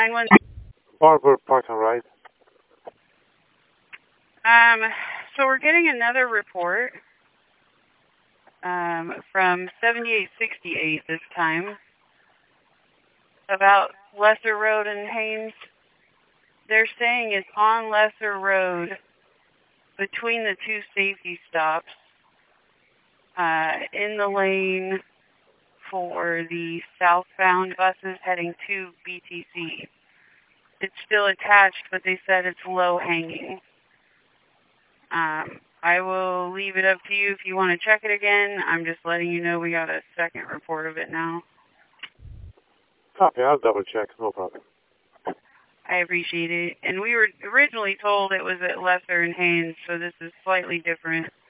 911. Barber Park and Ride. So we're getting another report from 7868 this time about Lesser Road in Haines. They're saying it's on Lesser Road between the two safety stops in the lane for the southbound buses heading to BTC. It's still attached, but they said it's low hanging. I will leave it up to you if you want to check it again. I'm just letting you know we got a second report of it now. Copy, I'll double check, no problem. I appreciate it. And we were originally told it was at Lesser and Haines, so this is slightly different.